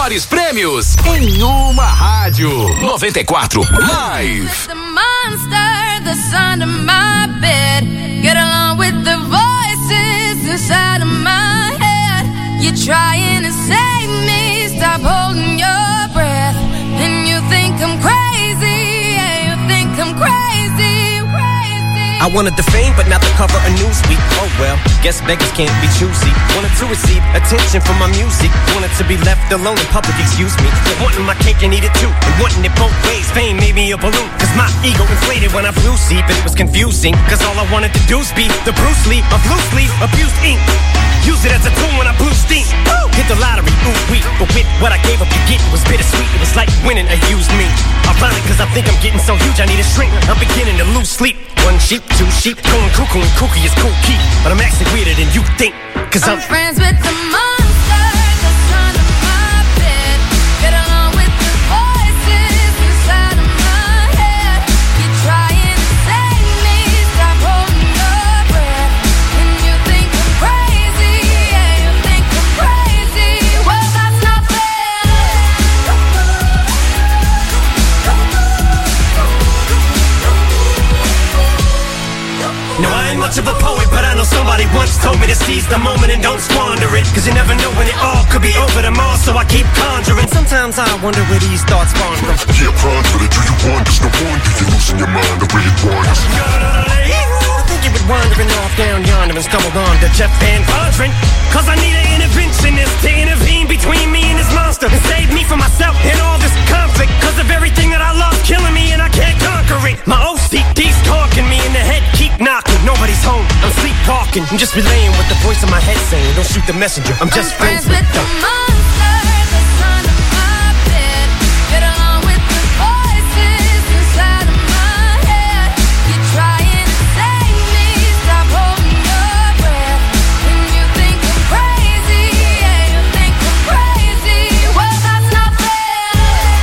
maiores prêmios em uma rádio. 94 Live. The monster that's under my bed. Get along with the voices inside of my head. You're trying to save me. Stop holding your breath. And you think I'm crazy. Yeah, you think I'm crazy. I wanted the fame, but not the cover of Newsweek. Oh well, guess beggars can't be choosy. Wanted to receive attention from my music. Wanted to be left alone in public, excuse me. But wanting my cake and eat it too. And wanting it both ways. Fame made me a balloon. Cause my ego inflated when I flew sleep. And it was confusing. Cause all I wanted to do was be the Bruce Lee of loosely abused ink. Use it as a tool when I blew steam. Woo! Hit the lottery, ooh wee. But with what I gave up to get, it was bittersweet. It was like winning a used me. Ironic cause I think I'm getting so huge I need a shrink. I'm beginning to lose sleep. One sheep, two sheep, going cuckoo and kooky is cool key. But I'm actually weirder than you think. Cause I'm friends with the monster that's under my bed. Get along with the voices inside of my head. You're trying to save me. Stop holding your breath. And you think I'm crazy. Yeah, you think I'm crazy. Well, that's not fair. No, I ain't much of a poet, but I know somebody once told me to seize the moment and don't squander it. Cause you never know when it all could be over tomorrow, so I keep conjuring. Sometimes I wonder where these thoughts spawn from. Yeah, ponder it, do you wonder? No wonder you're losing your mind the way it wanders. I think you've been wandering off down yonder and stumbled on to Jeff Van Vondren. Cause I need an interventionist to intervene between me and this monster and save me from myself and all this conflict. Cause of everything that I love killing me and I can't conquer it. My OCD's talking me in the head, keep knocking. Nobody's home, I'm sleepwalking. I'm just relaying what the voice in my head saying. Don't shoot the messenger, I'm just friends with the monster that's under my bed. Get along with the voices inside of my head. You're trying to save me. Stop holding your breath. And you think I'm crazy. Yeah, you think I'm crazy. Well, that's not fair.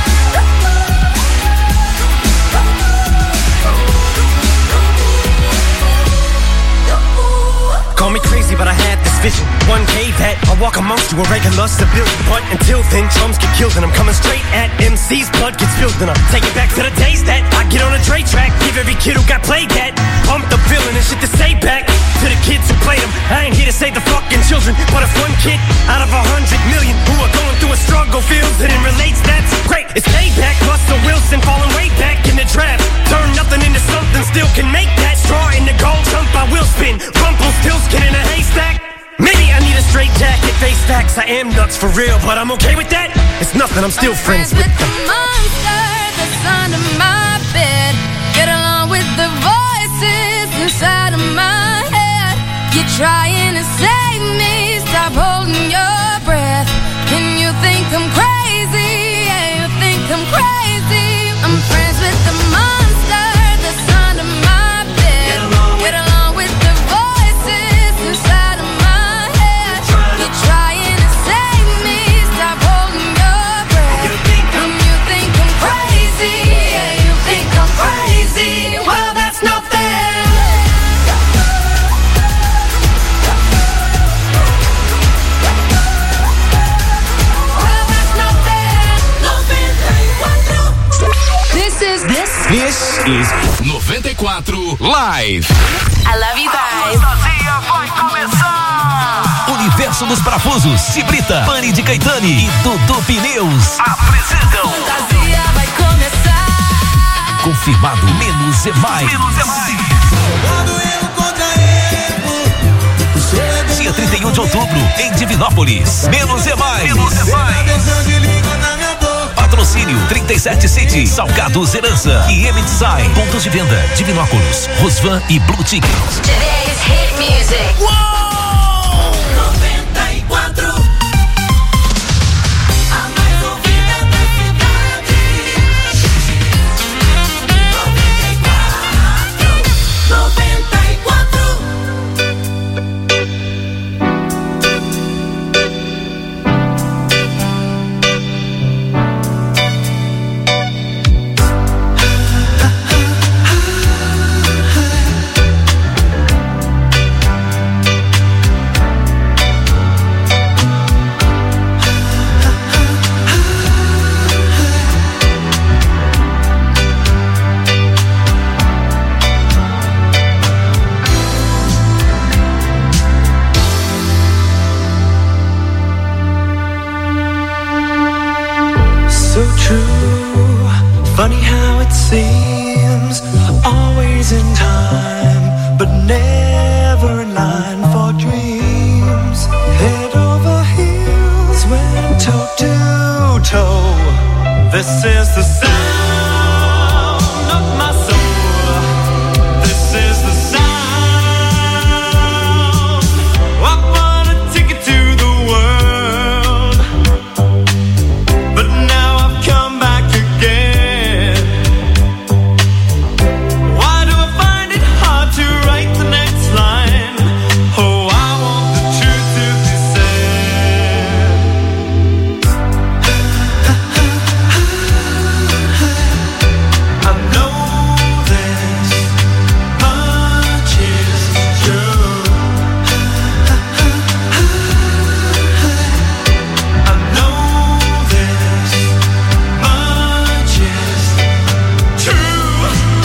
Call me crazy, but I had this vision. One day that I'll walk amongst you, a regular civilian. But until then, drums get killed and I'm coming straight at MC's blood gets spilled. And I'm taking back to the days that I get on a Dre track. Give every kid who got played that pump the feeling and shit to say back to the kids who played them. I ain't here to save the fucking children, but if one kid out of 100 million who are going through a struggle feels it and relates, that's great. It's payback. Russell Wilson falling way back in the draft. Turn nothing into something, still can make that straw in the gold jump. I will spin. Rumple still skin in a haystack. Maybe I need a straight jacket, face facts. I am nuts for real, but I'm okay with that. It's nothing, I'm still friends with the monster that's under my bed. Get along with the voices inside of my head. You're trying to save me. Stop holding your breath. And you think I'm crazy. Yeah, you think I'm crazy. I'm friends with the monster that's under my bed. Get along with the voices inside of my head. You're trying to save me. Stop holding your breath. And you think I'm crazy. Yeah, you think I'm crazy. Well, that's not fair. This is 94 Live. I love you guys. Fantasia vai começar. Universo dos Parafusos, Cibrita, Pani de Caetani e Dudu Pneus apresentam. Fantasia vai começar. Confirmado, menos é mais. Menos é mais. Dia 31 de outubro, em Divinópolis. Menos é mais. Menos é mais. Patrocínio 37 City, Salgados Herança e M-Design. Pontos de venda, Divinópolis, Rosvan e Blue Ticket. Today's hit music. Uou! 94. so true. Funny how it seems, always in time, but never in line for dreams. Head over heels, went toe to toe. This is the sound of my soul. This is the sound. I bought a ticket to the world, but now I've come back again. Why do I find it hard to write the next line? Oh, I want the truth to be said. I know this much is true. I know this much is true.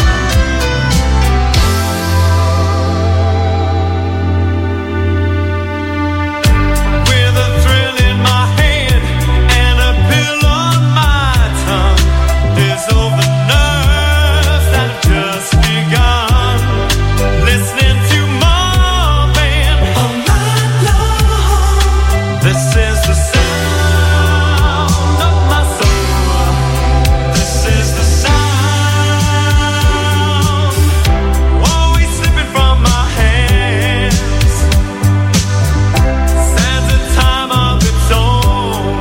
With a thrill in my hand and a pill on my tongue, there's over nerves that have just begun. Listening to Marvin all night long. This is the sound of my soul. This is the sound, always slipping from my hands. Stands a time of its own.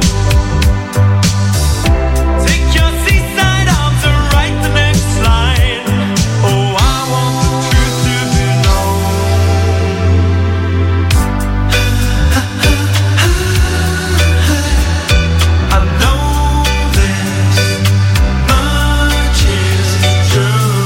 Take your seaside arms and write the next line. Oh, I want the truth to be known. I know this much is true.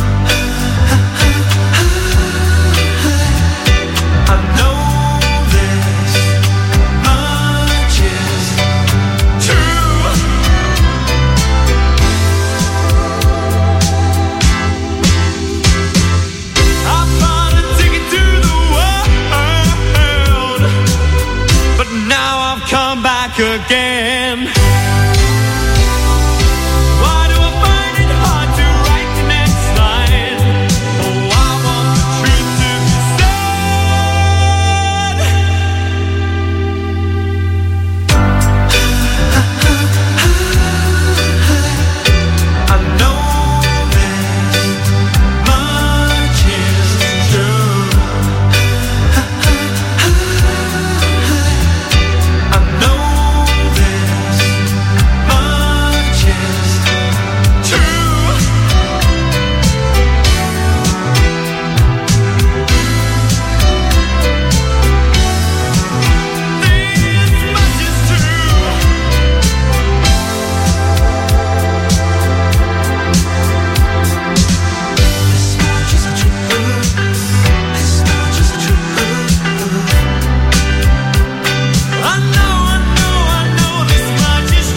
I know this much is true. I bought a ticket to the world, but now I've come back again. Why do I find it hard to write the next line? Oh, I want the truth to be said. I know this much is true. I know this much is true. This much is true. This much is true. This much is true. I know this much is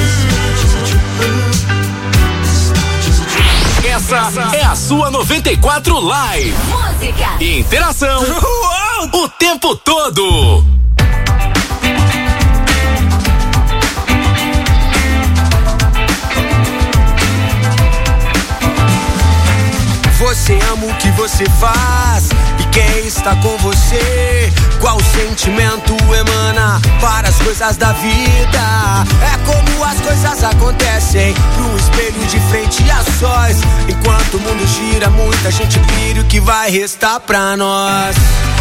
true. Essa é a sua 94 Live. Música, Interação o tempo todo. Você ama o que você faz e quem está com você. Qual sentimento emana para as coisas da vida? É como as coisas acontecem pro espelho de frente a sós. Enquanto o mundo gira, muita gente pira, o que vai restar pra nós?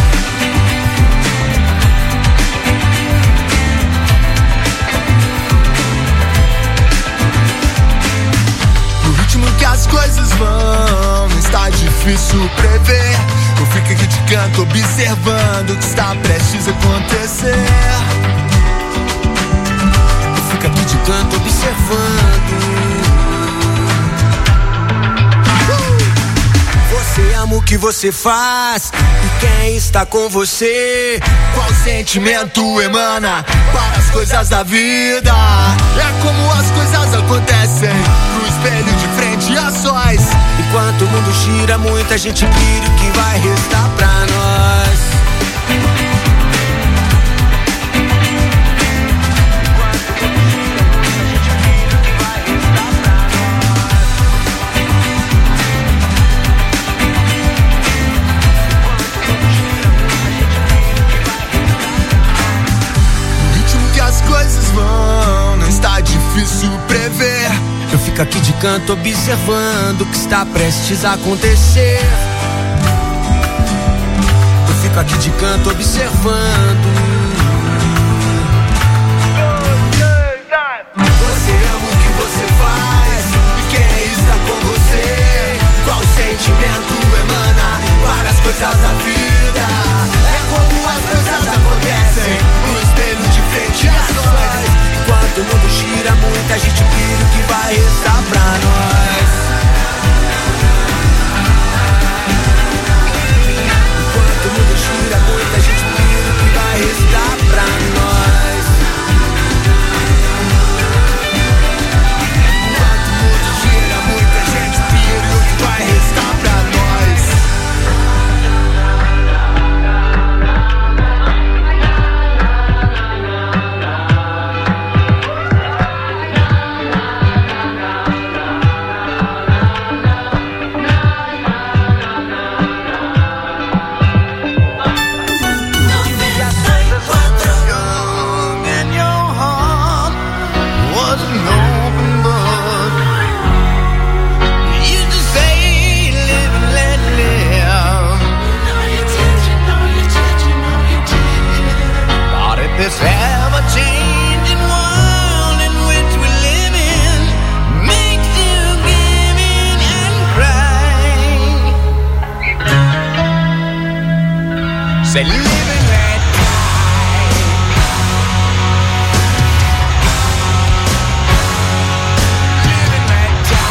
No ritmo que as coisas vão, está difícil prever. Eu fico aqui de canto observando o que está prestes a acontecer. Eu fico aqui de canto observando. Você ama o que você faz e quem está com você. Qual sentimento emana para as coisas da vida? É como as coisas acontecem pro espelho de frente a sós. Enquanto o mundo gira, muita gente pira, o que vai restar pra nós? Enquanto o mundo gira, muita gente pira, o que vai fica aqui de canto observando o que está prestes a acontecer. Eu fico aqui de canto observando. Você ama o que você faz e quem está com você. Qual sentimento emana para as coisas da vida? É como as coisas acontecem no espelho de frente às nós. Enquanto o mundo gira, muita gente pira o que vai restar pra nós. Enquanto o mundo gira, muita gente pira o que vai restar pra nós. Enquanto o mundo gira, muita gente pira o que vai restar pra nós. This ever-changing world in which we live in makes you give in and cry. Say, live and let die. Live and let die.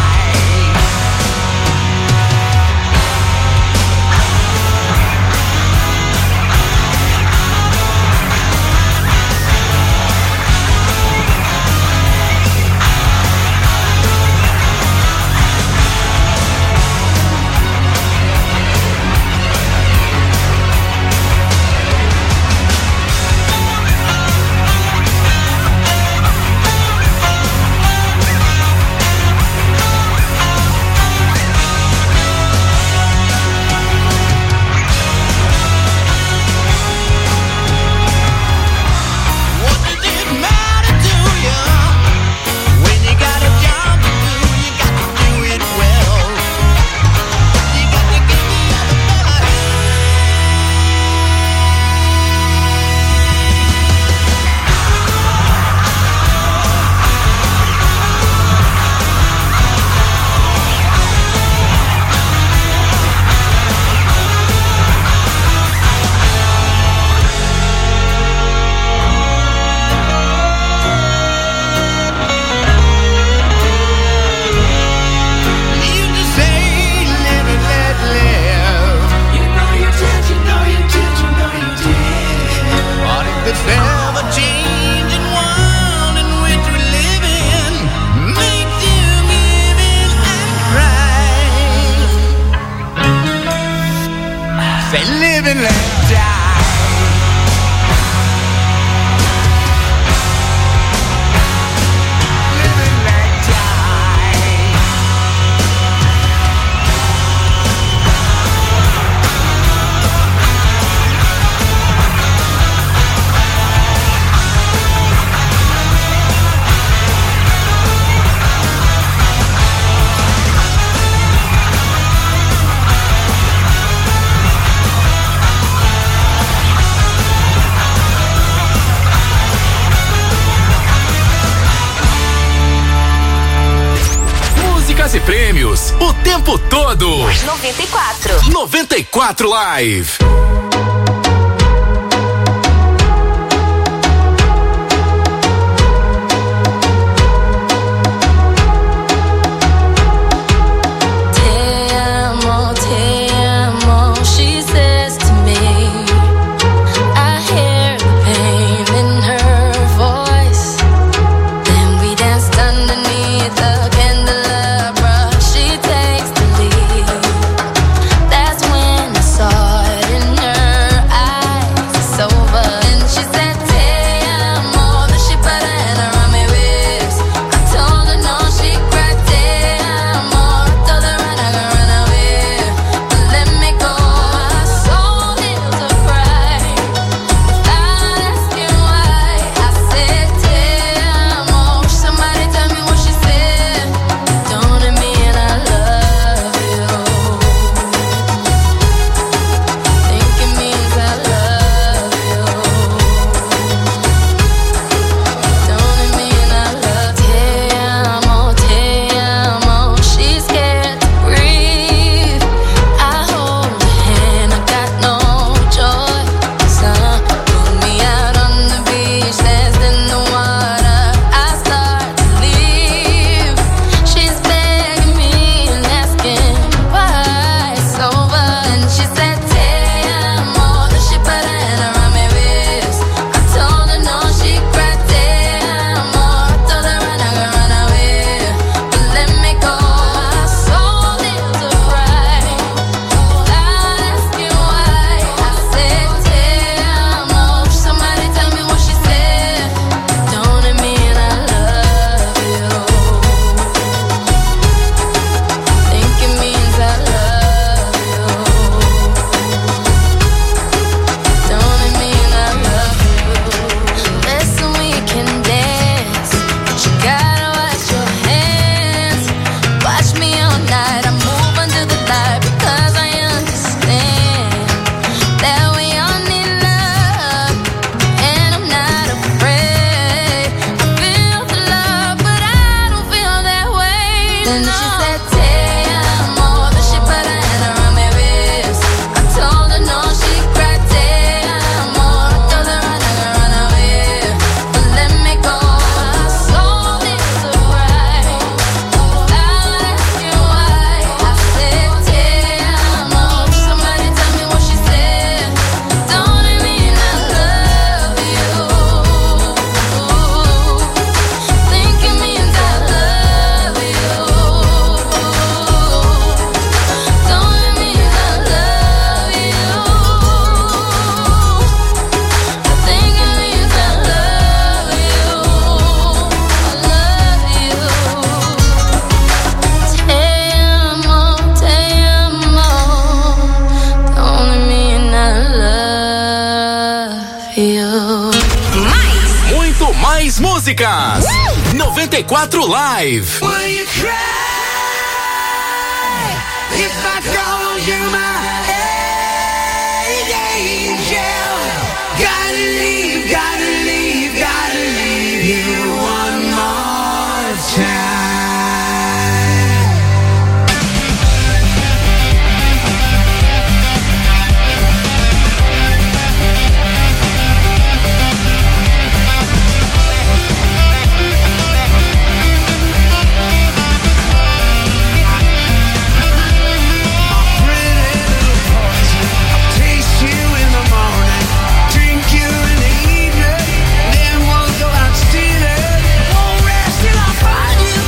E prêmios o tempo todo. 94 Live. That's when I saw it in her. Then she said, "Te amo," then she put her hand around my wrist. I told her no, she cried, "Te amo." I told her I'm not gonna run away, but let me go. I saw this right without asking why. I said, "Te amo." Somebody tell me what she said. Don't it mean I love you? Think it means I love you. Don't it mean I love you? I think it means I love you. I love you. Te amo, te amo. Don't it mean I love you? Muito mais músicas. 94 Live. Will you cry if I call you my angel? Gotta leave, gotta leave, gotta leave you one more time. Taste you in the morning, drink you in the evening, then we'll go out stealing. Won't rest till I find you.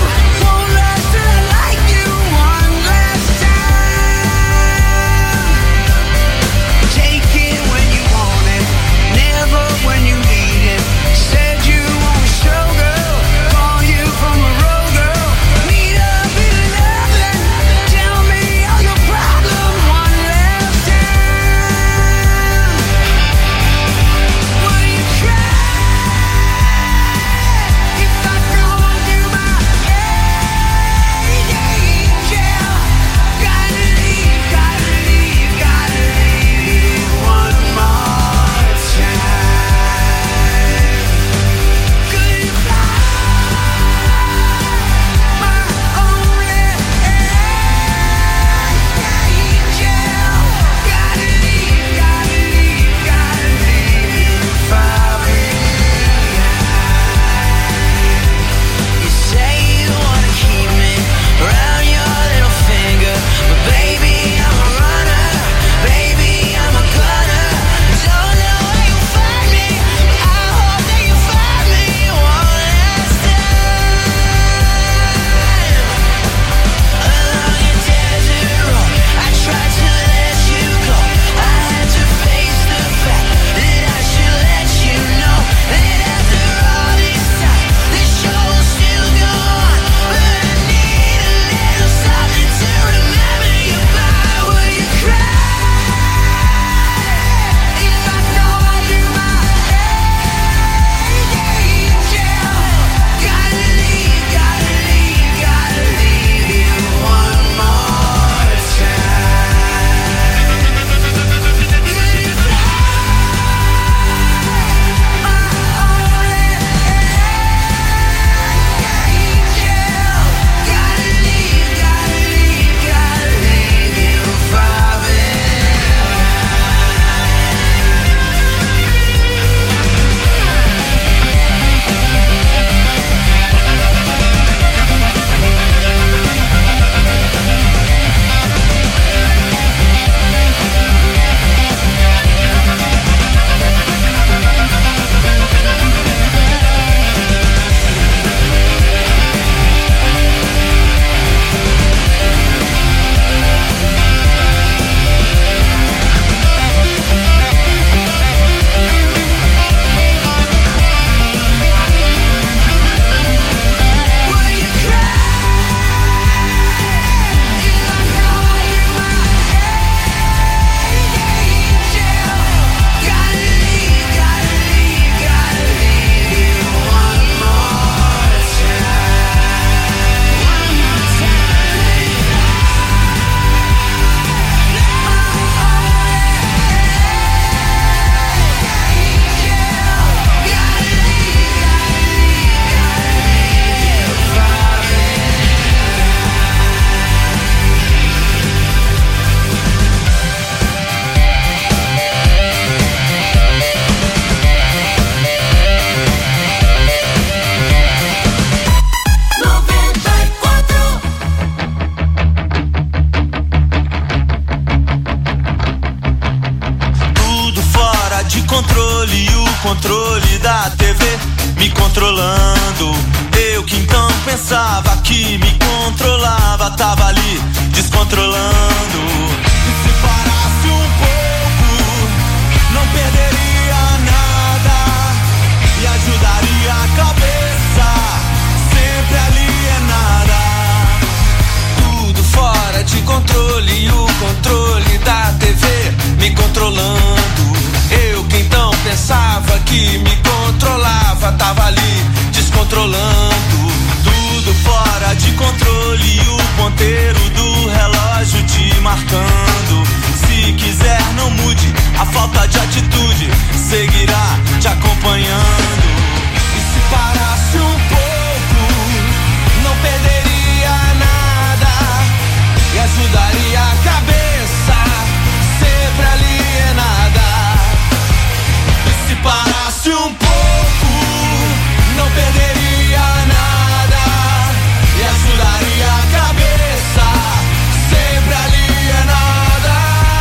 pensava que me controlava, tava ali descontrolando. E se parasse um pouco, não perderia nada e ajudaria a cabeça, sempre alienada. Tudo fora de controle e o controle da TV me controlando. Eu que então pensava que me controlava, tava ali descontrolando. Tudo fora de controle e o ponteiro do relógio te marcando. Se quiser não mude, a falta de atitude seguirá te acompanhando. E se parasse um pouco, não perderia nada e ajudaria a cabeça, sempre alienada. E se parasse um pouco, não perderia nada e ajudaria a cabeça, sempre alienada.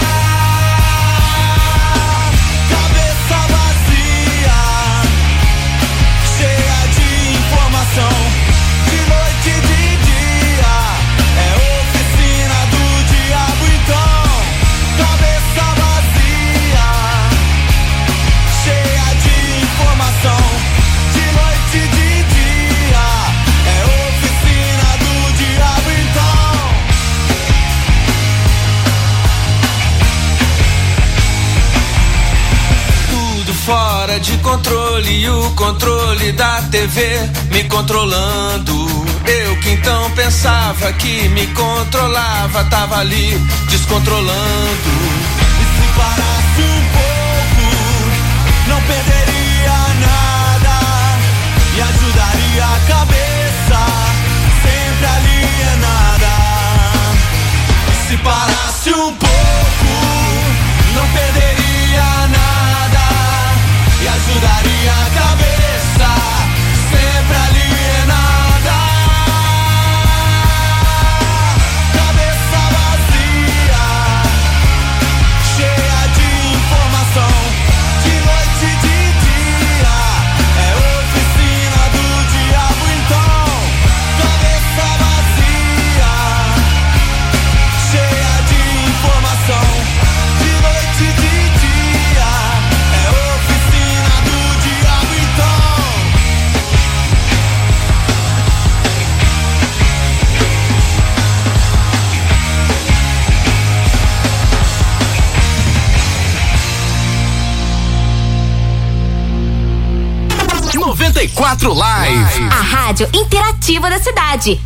Cabeça vazia, cheia de informação, de noite e de dia, é oficina do diabo então. Cabeça vazia, cheia de informação, de noite e de dia, é oficina do diabo então. Tudo fora de controle e o controle da TV me controlando. Eu que então pensava que me controlava, tava ali descontrolando. E se parasse um pouco, não perderia nada e ajudaria a cabeça, sempre alienada. E se parasse um pouco, não perderia nada e ajudaria a cabeça, sempre alienada. Cabeça vazia, cheia de informação, de noite e de dia, é oficina do diabo então. Cabeça vazia, cheia de informação, de noite e de dia, é oficina do diabo então. .94 Live. A rádio interativa da cidade.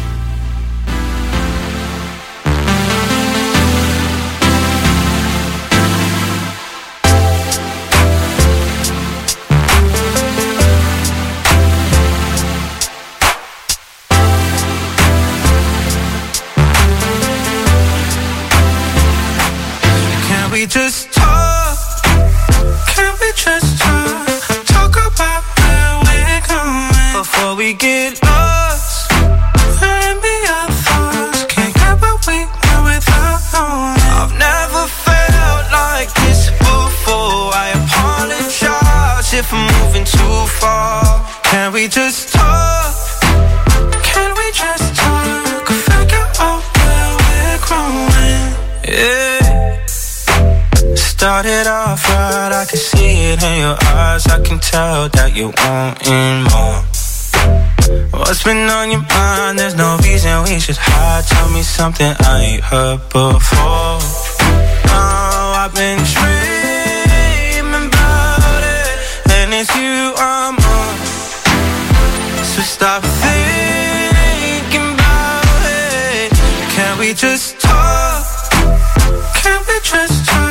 Can we just talk? Can we just talk? Talk about where we're going before we get lost. Let me our thoughts. Can't get what we want without knowing. I've never felt like this before. I apologize if I'm moving too far. Can we just talk? Can we just talk? Figure out where we're growing. Yeah. Started off right, I can see it in your eyes. I can tell that you wanting more. What's been on your mind? There's no reason we should hide. Tell me something I ain't heard before. Oh, I've been dreaming about it, and it's you I'm on. So stop thinking about it. Can we just talk? Can we just talk?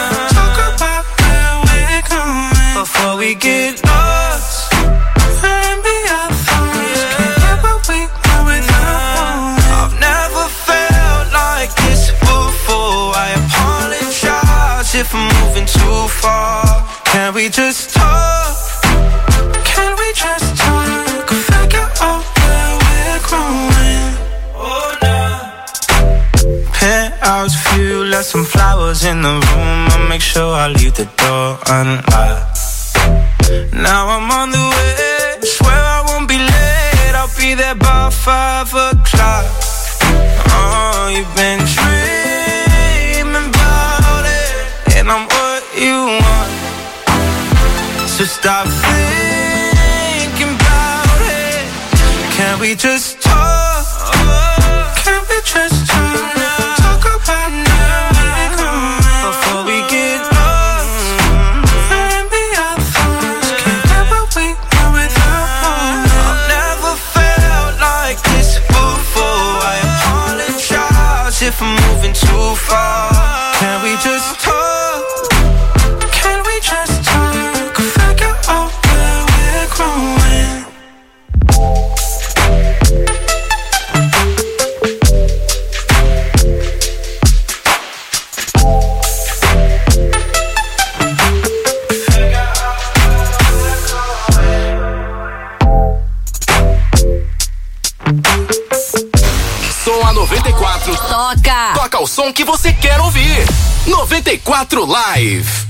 Before we get lost, let me our thoughts. Can't get what we want without. I've never felt like this before. I apologize if I'm moving too far. Can we just talk? Can we just talk? Figure out where we're growing. Oh no. Penthouse view, left some flowers in the room. I'll make sure I leave the door unlocked. Now I'm on the way, swear I won't be late. I'll be there by 5 o'clock. Oh, you've been dreaming about it, and I'm what you want. So stop thinking about it. Can we just talk? Can we just talk now? Talk about now before we get lost. And be our thoughts. Can't get what we want without. I've never felt like this before. I apologize if I'm moving too far. Can we just talk? Can we just talk? Figure out where we're growing. Som a 94. Toca o som que você quer ouvir. 94 Live.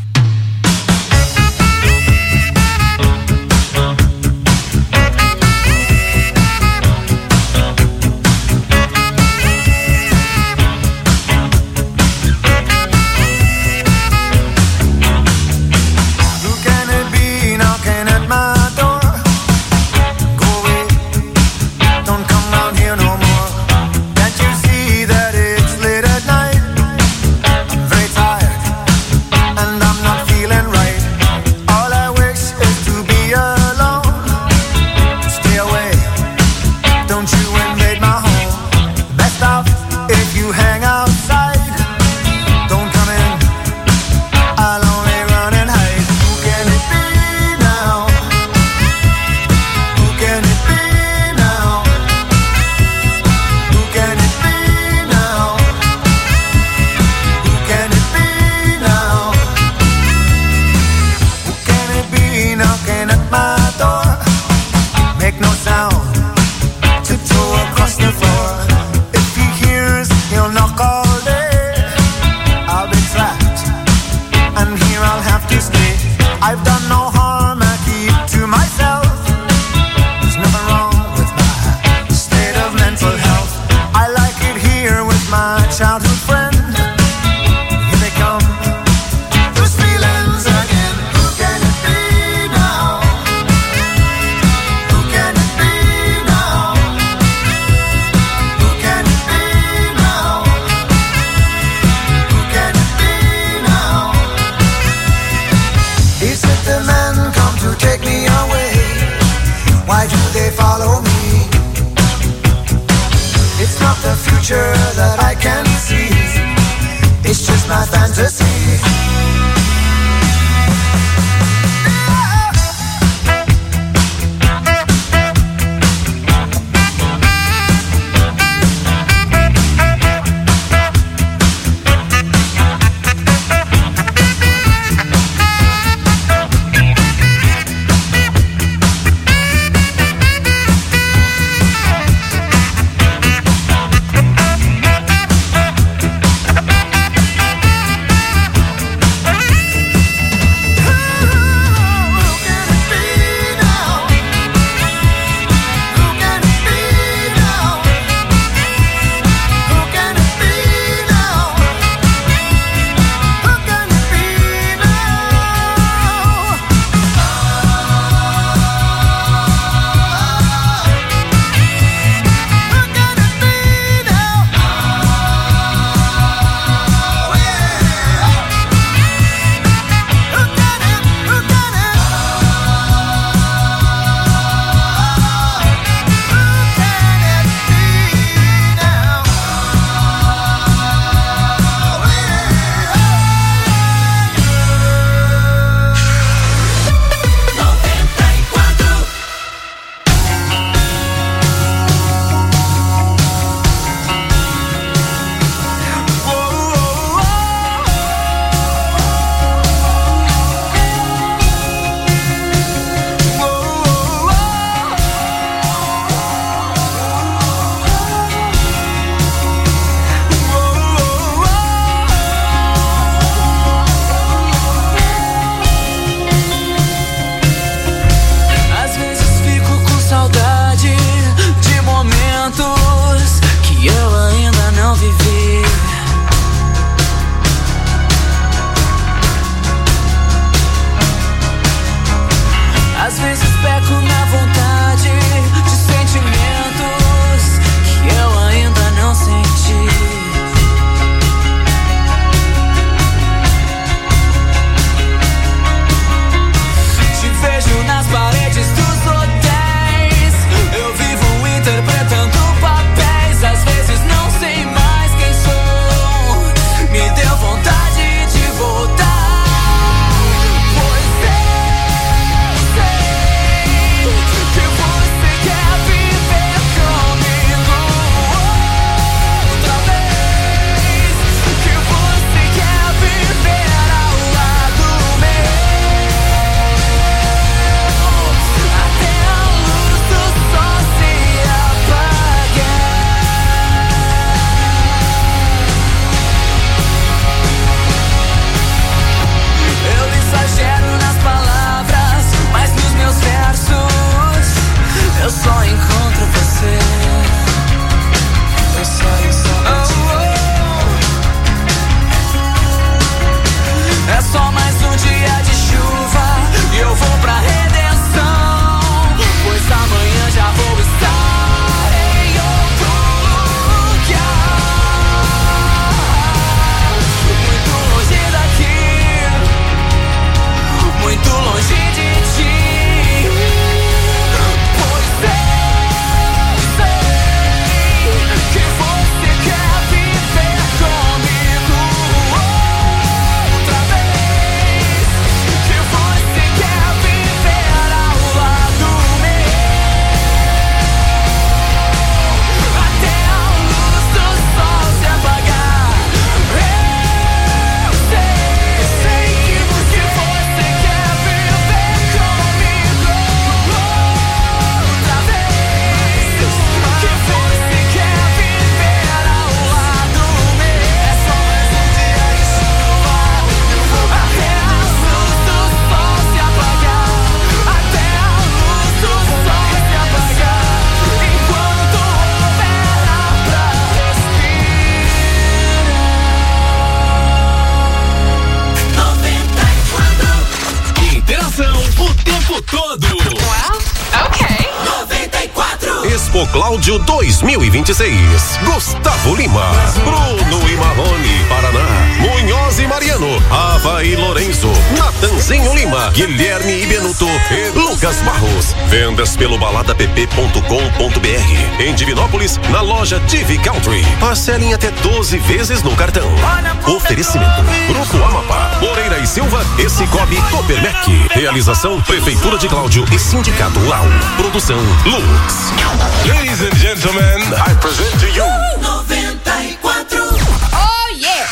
Cláudio 2026. Gustavo Lima, Bruno e Marrone, Paraná, Munhoz e Mariano, Ava e Lourenço, Natanzinho Lima, Guilherme e Benuto e Lucas Barros. Vendas pelo baladapp.com.br. Em Divinópolis, na loja TV Country. Parcelem até 12 vezes no cartão. Oferecimento: Grupo Amapá, Moreira e Silva e Cicobi Copermec. Realização: Prefeitura de Cláudio e Sindicato Rural. Produção: Lux. Ladies and gentlemen, I present to you 94. Oh yeah.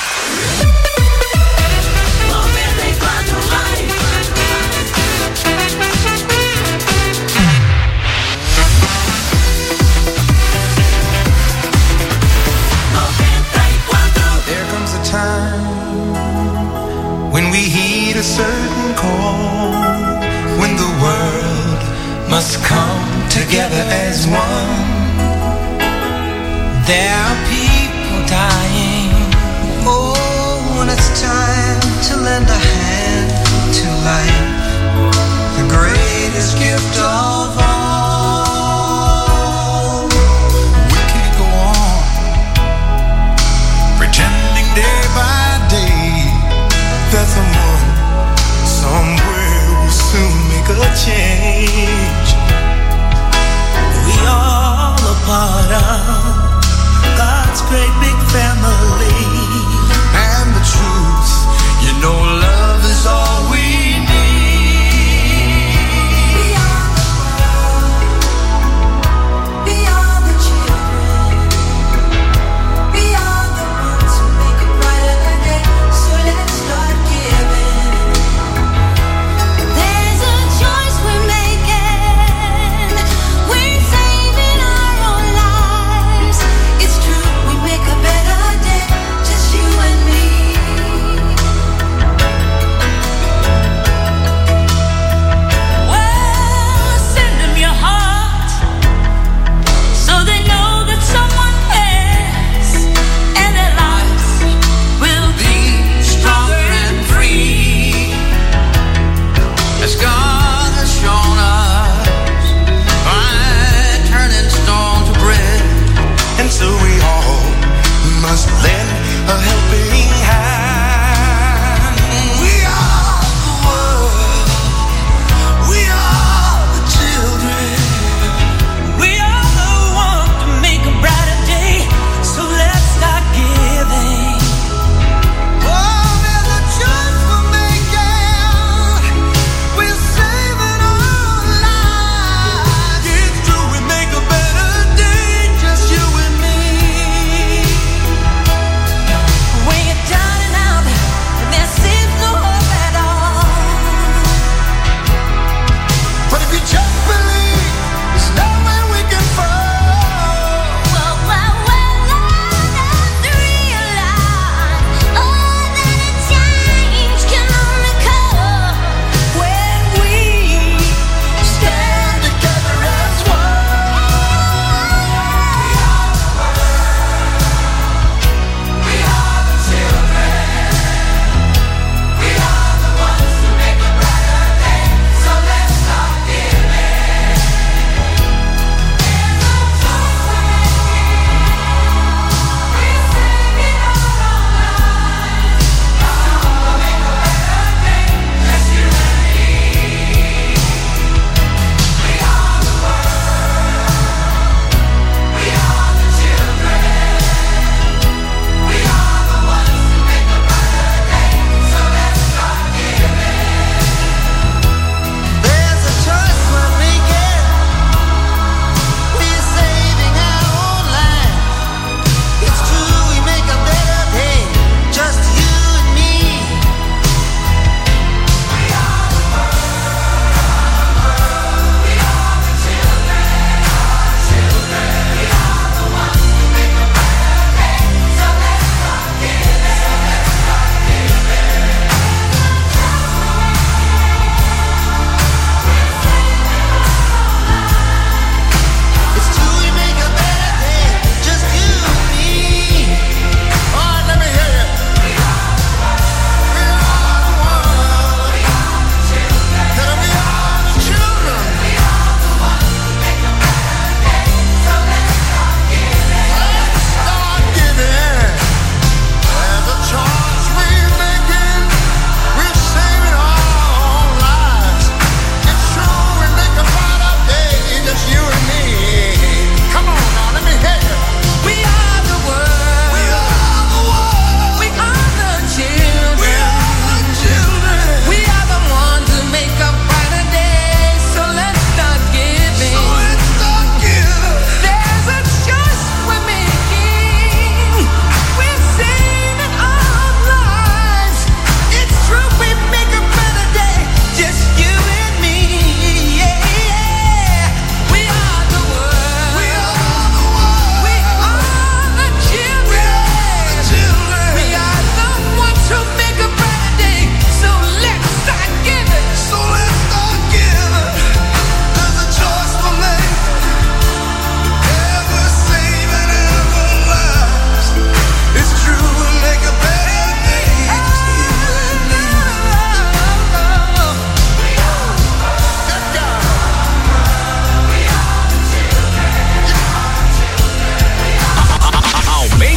94 Live. There comes a time when we heed a certain call, when the world must come together as one. There are people dying. Oh, when it's time to lend a hand to life, the greatest gift of all. We can't go on pretending day by day that someone somewhere will soon make a change. We all a part of God's great big family. And the truth, you know, love is all we need.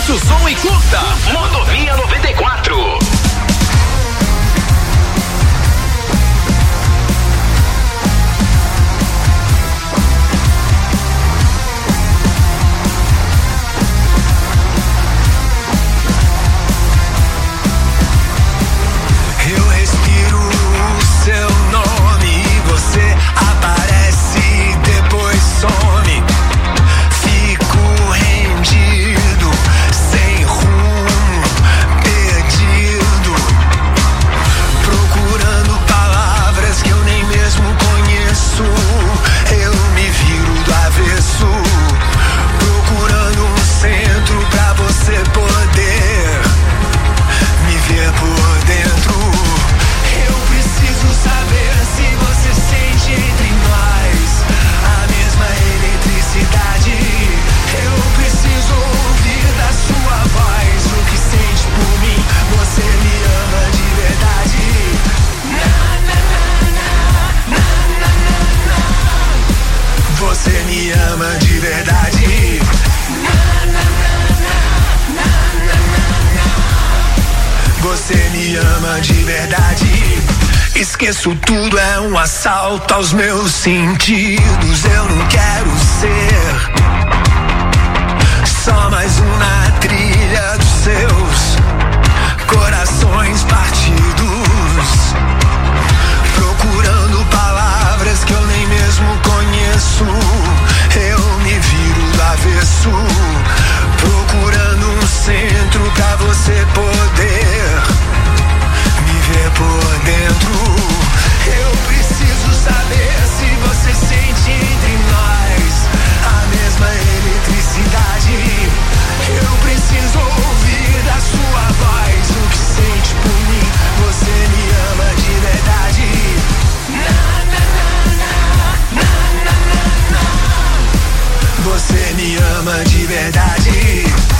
Aumente o som e curta. Mordomia 94. Eu respiro o seu nome e você aparece, depois some. Fico rendido, sem rumo, perdido, procurando palavras que eu nem mesmo conheço. Eu me viro do avesso, procurando um centro pra você poder me ver por dentro. Eu preciso saber se você sente entre nós a mesma eletricidade. Eu preciso ouvir da sua voz o que sente por mim. Você me ama de verdade. Você me ama de verdade. Você me ama de verdade. Esqueço tudo, é um assalto aos meus sentidos. Eu não quero ser só mais um na trilha dos seus corações partidos, procurando palavras que eu nem mesmo conheço. Eu me viro do avesso, procurando um centro pra você poder me ver por dentro. Eu preciso saber se você sente entre nós a mesma eletricidade. Eu preciso ouvir da sua voz o que sente por mim. Você me ama de verdade. Você me ama de verdade.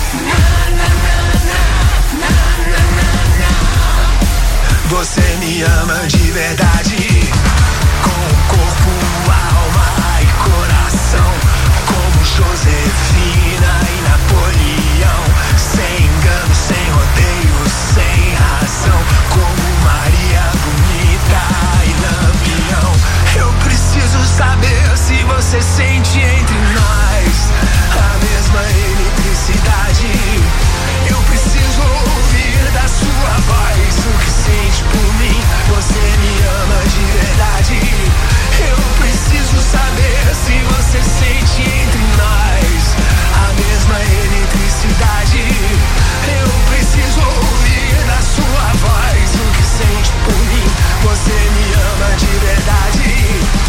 Você me ama de verdade. Com o corpo, alma e coração, como Josefina e Napoleão. Sem engano, sem rodeio, sem razão, como Maria Bonita e Lampião. Eu preciso saber se você sente entre nós a mesma eletricidade. Eu preciso ouvir da sua voz o que sente por mim. Você me ama de verdade. Eu preciso saber se você sente entre nós a mesma eletricidade. Eu preciso ouvir da sua voz o que sente por mim. Você me ama de verdade.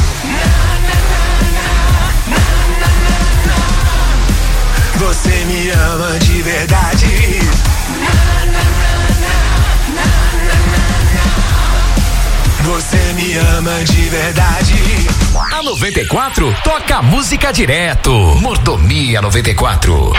Você me ama de verdade. Você me ama de verdade. A 94 toca música direto. Mordomia 94.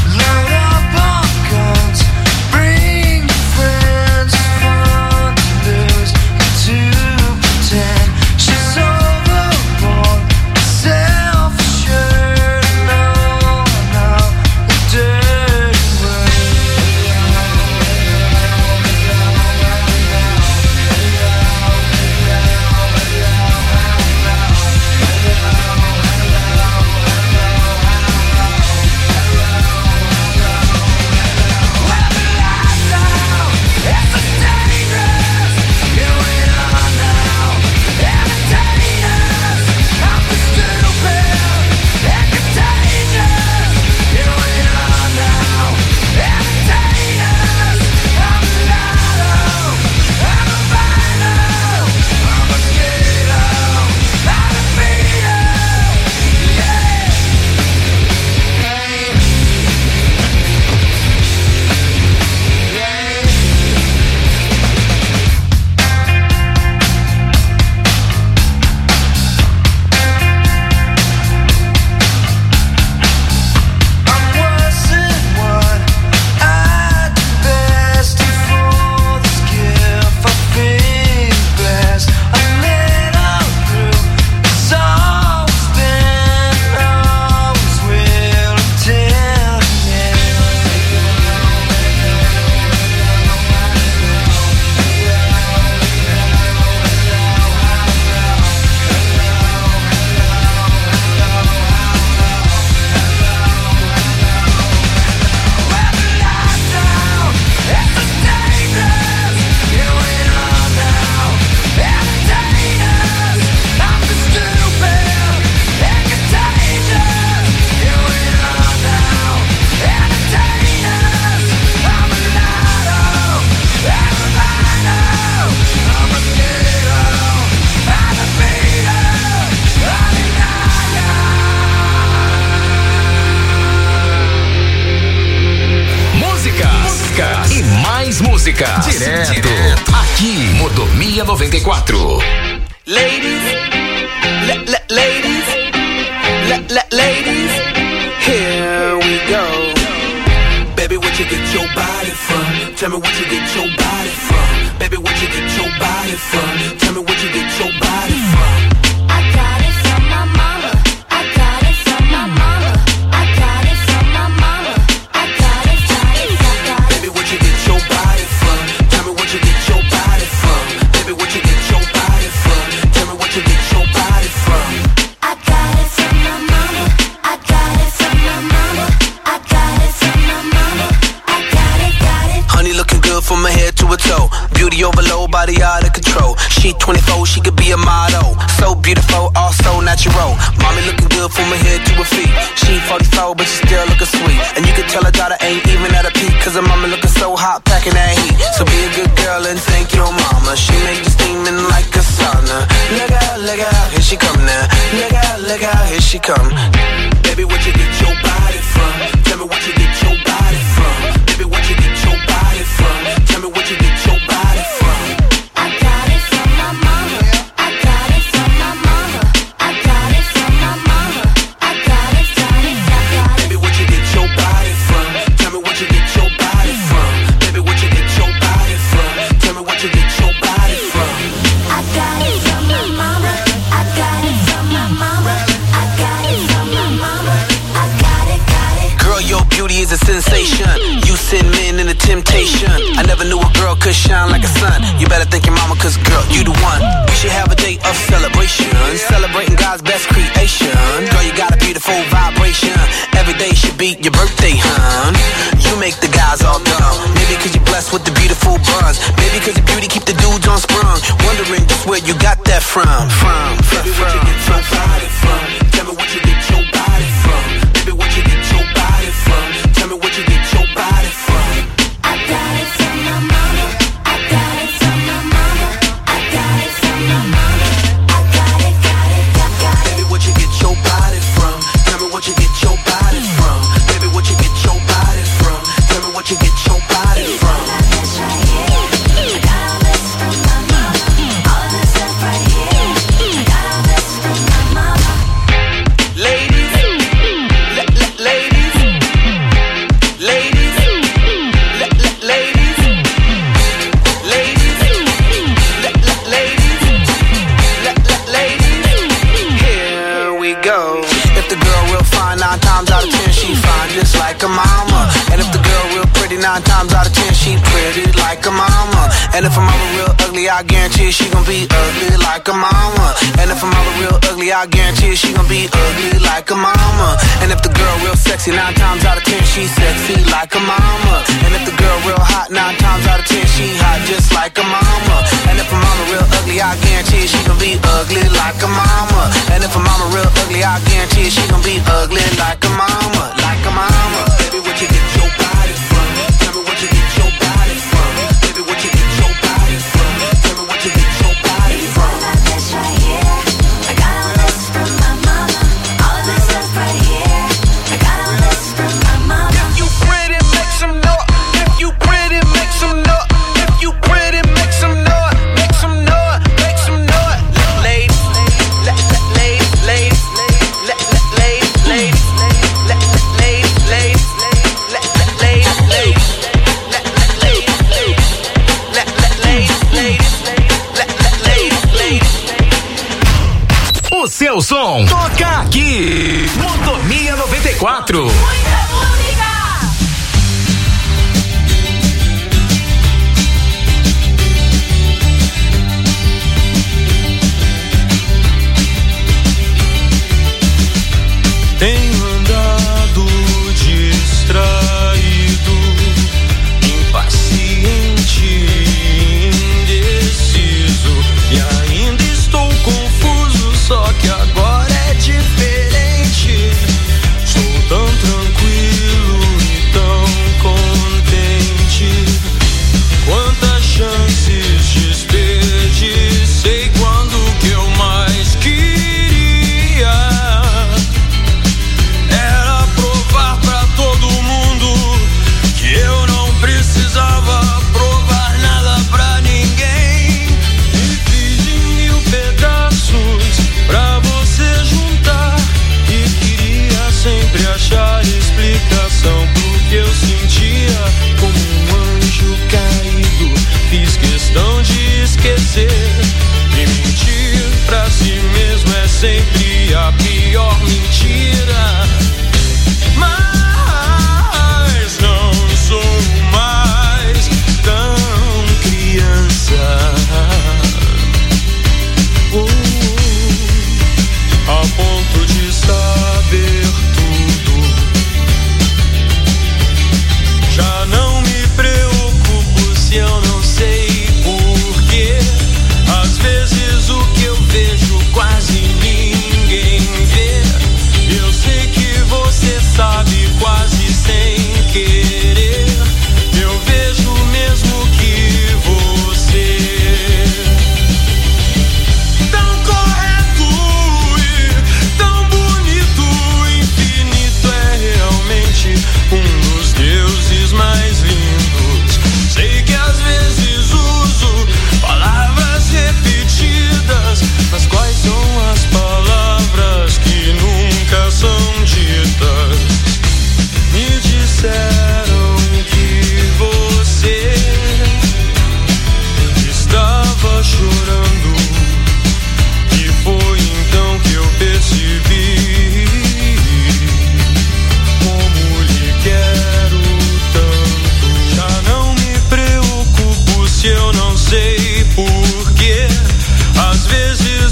Load up on guns, bring friends, fun. músicas direto aqui, Modomia 94. Ladies, ladies, here we go. Baby, what you get your body from? Tell me what you get your body from. Baby, what you get your body from? Tell me what you get your body from. I got it from my mama. I got it from my mama. I got it from my mama. I got it. Baby, what you get your body from? Tell me what you get your body from. Baby, what you get your body from? Tell me what you get your body from. I got it from my mama. I got it from my mama. I got it from my mama. I got it. Honey looking good from her head to her toe. Beauty overload, body out of control. She 24, she could be a model. So beautiful, also natural. Mommy looking good from her head to her feet. She 44, but she still looking sweet. And you can tell her daughter ain't even at a peak, cause her mama looking so hot, packing that heat. So be a good girl and thank your mama. She make you steaming like a sauna. Look out, here she come now. Look out, here she come. Baby, what you get your body from? Tell me what you get your body from. Baby, what you get your body from? Tell me what you get your body from. I got it from my mama. I got it from my mama. I got it from my mama. I got it. Baby, what you get your body from? Tell me what you get your body from. Baby, what you get your body from? Tell me what you get your body from. I got it from my mama. I got it from my mama. I got it from my mama. I got it. Girl, your beauty is a sensation. You send men in a temptation. I never knew a girl could shine like a sun. You better thank your mama, cause girl, you the one. We should have a day of celebration, celebrating God's best creation. Girl, you got a beautiful vibration. Every day should be your birthday, hun. You make the guys all dumb. Maybe cause you're blessed with the beautiful buns. Maybe cause your beauty keep the dudes on sprung. Wondering just where you got that from. Baby, what you get your body from? Tell me what you get your body from. Baby, what you get your body from? Tell me what you get your body from. I got it from my mama. I got it from my mama. I got it from my mama. I got it. Baby, what you get your body from? Tell me what you get your body from. Baby, what you get your body from? Tell me what you get your body from. This right here. I got all this from my mama. All of this stuff right here. I got all this from my mama. Ladies, ladies, ladies, ladies, ladies, here we go. If the girl real fine, 9 times out of 10 she fine just like a mama. And if the girl real pretty, 9 times out of 10 she pretty like a mama. And if her mama real ugly, I guarantee she gon' be ugly like a mama. And if her mama real ugly, I guarantee she gon' be ugly like a mama. And if the girl real sexy, 9 times out of 10 she sexy like a mama. And if the girl real hot, 9 times out of 10 she hot just like a mama. And if her mama real ugly, I guarantee she gon' be ugly like a mama. And if her mama real ugly, I guarantee she gon' be ugly like a mama, like a mama. Baby, what you get your body from? Tell me what you get your body from. Baby, what you get your body from? Tell me what you get your body from. This right here. I got all this from my mama. All of this stuff right here. I got all this from my mama. If you pretty, make some noise. If you pretty, make some noise. If you pretty, make some noise. Make some noise. Make some noise. Ladies, ladies, ladies, ladies, ladies, O seu som toca aqui. Modomia 94. Tenho andado distraído, impaciente, indeciso, e ainda estou confuso, só que agora é diferente. Estou tão tranquilo.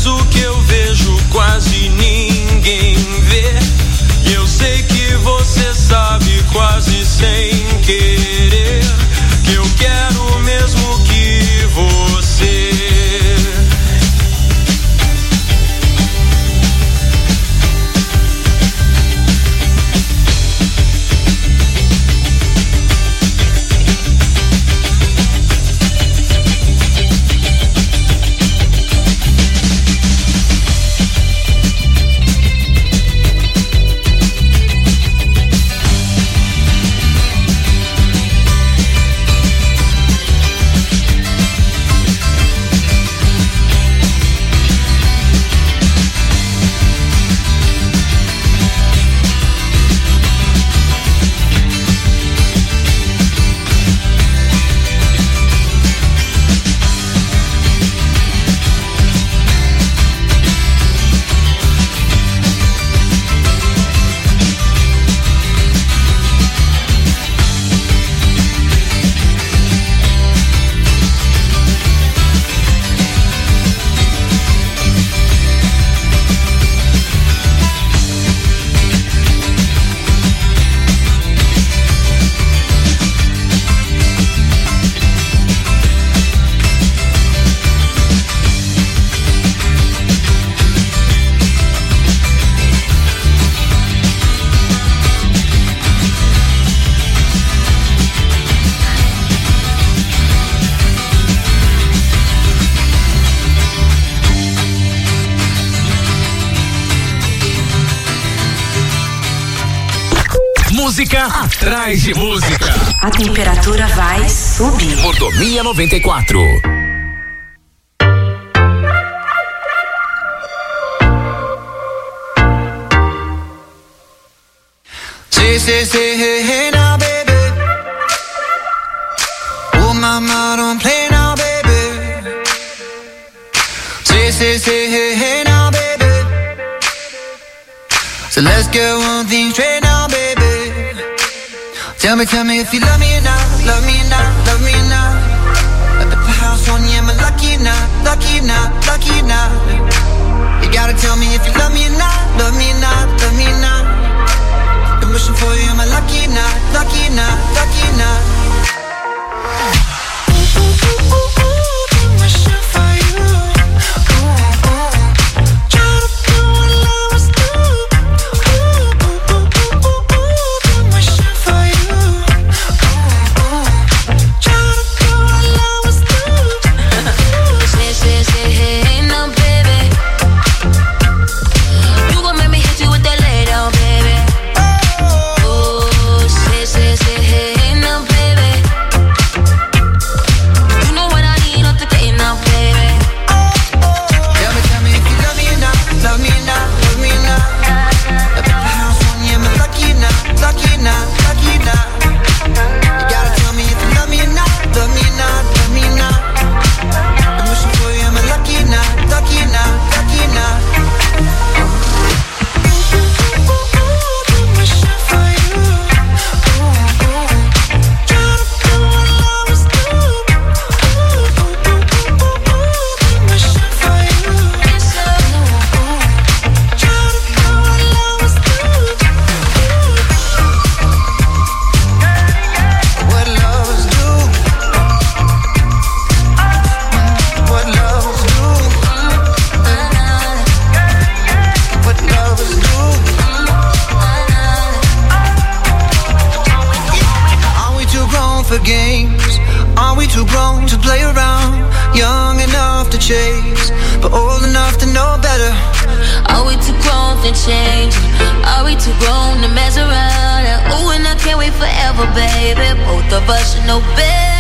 confesso que eu vejo quase ninguém vê. E eu sei que você sabe quase sem querer que eu quero mesmo que você. Música atrás de música. A temperatura vai subir. Mordomia 94. Say, hey now, baby. Oh, mama, don't play now, baby. Say, hey now, baby. So let's get one thing straight now, baby. Tell me if you love me or not, love me or not, love me or not. I bet the house on you, am I lucky or not, lucky or not, lucky or not? You gotta tell me if you love me or not, love me or not, love me or not. I'm wishing for you, am I lucky or not, lucky or not, lucky or not? Chase, but old enough to know better. Are we too grown to change? Are we too grown to mess around? Ooh, and I can't wait forever, baby. Both of us should know better.